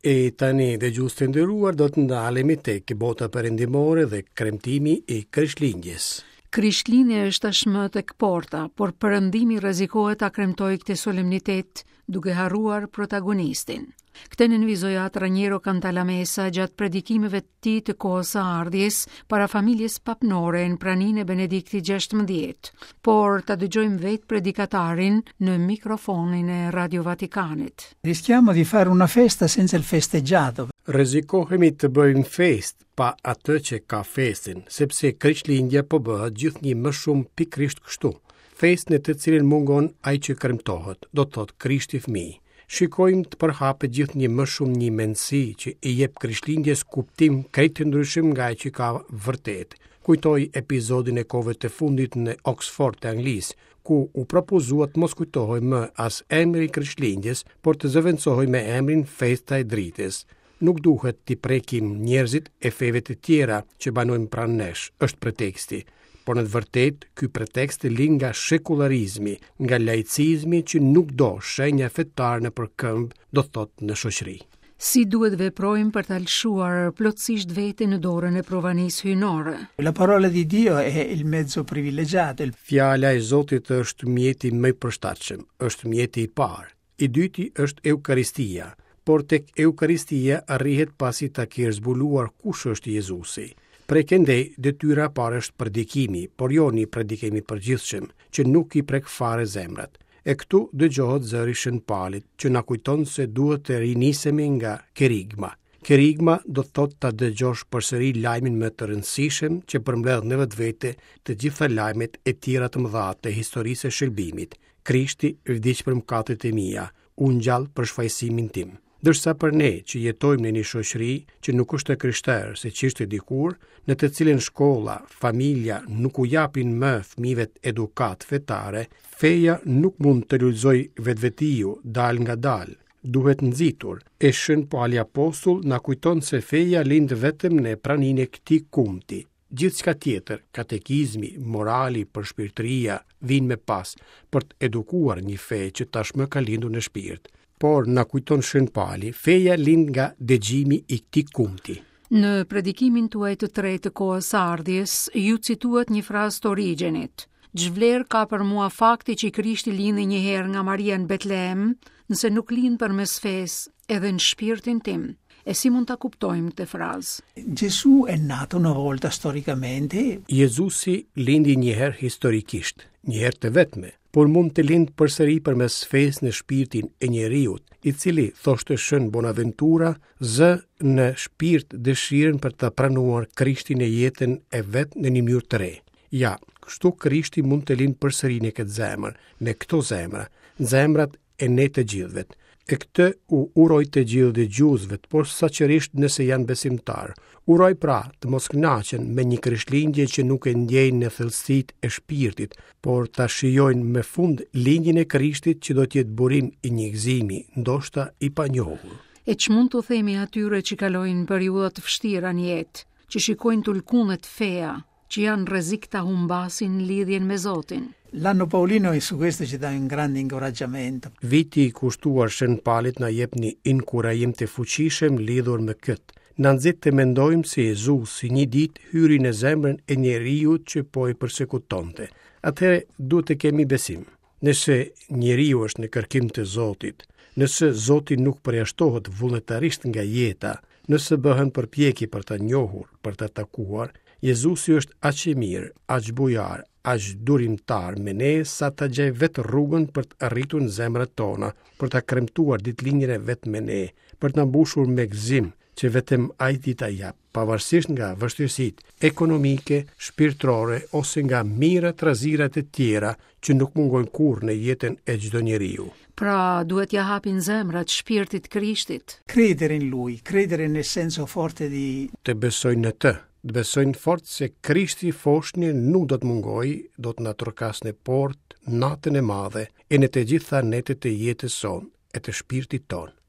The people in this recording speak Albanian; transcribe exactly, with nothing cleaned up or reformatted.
E tani dhe gjusë të nderuar do të ndalemi tek bota perëndimore dhe kremtimi i Krishtlindjes. Krishtlindja është tashmë tek porta, por Perëndimi rrezikohet ta kremtojë këtë solemnitet duke harruar protagonistin. Këtë nënvizoi Atra Njero Cantalamessa gjatë predikimeve të tij të kohës së ardhjes para familjes papnore në praninë e Benediktit gjashtëmbëdhjetë, por ta dëgjojmë vetë predikatarin në mikrofonin e Radio Vatikanit. Rischiamo di fare una festa senza il festeggiato. Rrezikohemi të bëjmë fest pa atë që ka festin, sepse Krishtlindja po bëhet gjithnjë më shumë pikërisht kështu. Fest në të cilin mungon ai që kremtohet, do të thotë Krishti fëmijë. Shikojmë të përhapet gjithnjë më shumë një mendësi që i jep Krishtlindjes kuptim krejt të ndryshim nga ai që ka vërtet. Kujtoj episodin e kohëve të fundit në Oxford të Anglisë, ku u propozua të mos kujtohej më as emri i Krishtlindjes, por të zëvendësohej me emrin Festa e Dritës. Nuk duhet t'i prekim njerëzit e feve të tjera që banojnë pranë nesh, është preteksti. Por në të vërtet, ky pretekst lin nga shekularizmi, nga laicizmi që nuk do shenja fetare në përkëmbë, do thotë në shoqëri. Si duhet veprojmë për të lëshuar plotësisht veten në dorën e provanisë hyjnore? La parola di Dio è il mezzo privilegiato. Fjala e Zotit është mjeti më i përshtatshëm, është mjeti i parë. I dyti është Eukaristia, por tek Eukaristia arrihet pasi ta kesh zbuluar kush është Jezusi. Prekendej, detyra parë është predikimi, por jo një predikim i përgjithshëm, që nuk i prek fare zemrat. E këtu dëgjohet zëri shënpalit, që na kujton se duhet të rinisemi nga kerigma. Kerigma do të thotë ta dëgjosh përsëri lajmin më të rëndësishëm që përmbledh në vetvete të gjitha lajmet e tjera të mëdha të historisë së shëlbimit. Krishti vdiq për mëkatet e mia, u ngjall për shfaqësimin tim. Dërsa për ne që jetojmë në një shoqëri që nuk është e krishterë se ç'ishte dikur, në të cilën shkolla, familja nuk u japin më fëmijëve edukat fetare, feja nuk mund të lulëzoj vetvetiu dal nga dal. Duhet nxitur. E Shën Pali Apostull na kujton se feja lind vetëm në praninë e këtij kumti. Gjithçka tjetër, katekizmi, morali, përshpirtëria, vijnë me pas për të edukuar një fe që tashmë ka lindur në shpirt. Por na kujton Shën Pali, feja lind nga dëgjimi i këtij kumti. Në predikimin tuaj të tretë të kohës së ardhjes, ju cituat një frazë të Origenit. Ç'vlerë ka për mua fakti që Krishti lindi një herë nga Maria në Betlehem, nëse nuk lind përmes fesë edhe në shpirtin tim. E si mund ta kuptojmë këtë frazë? Gesù è nato una volta storicamente. Jezusi lindi një herë historikisht, një herë të vetme, por mund të lind përsëri përmes fesë në shpirtin e njeriut, i cili, thoshte Shën Bonaventura, zë në shpirt dëshirën për të pranuar Krishtin e jetën e vet në një mënyrë të re. Ja, kështu Krishti mund të lind përsëri në këtë zemër, në këto zemra, zemrat e ne të gjithëve. E këtë u uroj të gjithë dëgjuesve, por saqërisht nëse janë besimtar. Uroj pra të mos kënaqen me një Krishtlindje që nuk e ndjejnë në thellësitë e shpirtit, por ta shijojnë me fund lindjen e Krishtit që do të jetë burim i një gëzimi, ndoshta i panjohur. E ç'mund të themi atyre që kalojnë periudha të vështira në jetë, që shikojnë tulkunet feja, që janë rrezik ta humbasin lidhjen me Zotin? L'anno Paolino e su questo ci dà un grande incoraggiamento. Viti i kushtuar Shën Palit na jep një inkurajim të fuqishëm lidhur me këtë. Na nxit të mendojmë se Jezusi një ditë hyri në zemrën e njeriu që po e përsekutonte. Atëherë duhet të kemi besim. Nëse njeriu është në kërkim të Zotit, nëse Zoti nuk përjashtohet vullnetarisht nga jeta, nëse bëhen përpjekje për ta njohur, për ta takuar, Jezusi është aq i mirë, aq bujar, aq durimtar me ne sa ta gjej vetë rrugën për të arritur në zemrat tona, për ta kremtuar ditëlindjen e vet me ne, për të na mbushur me gëzim që vetëm ai di ta jap, pavarësisht nga vështirësitë ekonomike, shpirtërore ose nga mirat razirat e tjera që nuk mungojnë kurrë në jetën e çdo njeriu. Pra, duhet ja hapin zemrat shpirtit Krishtit. Credere in lui, credere nel senso forte di Të besojnë në të, të besojnë fort se Krishti foshni nuk do të mungoj, do të na trokas në port, natën e madhe, e në të gjitha netet e jetës son, e të shpirtit ton.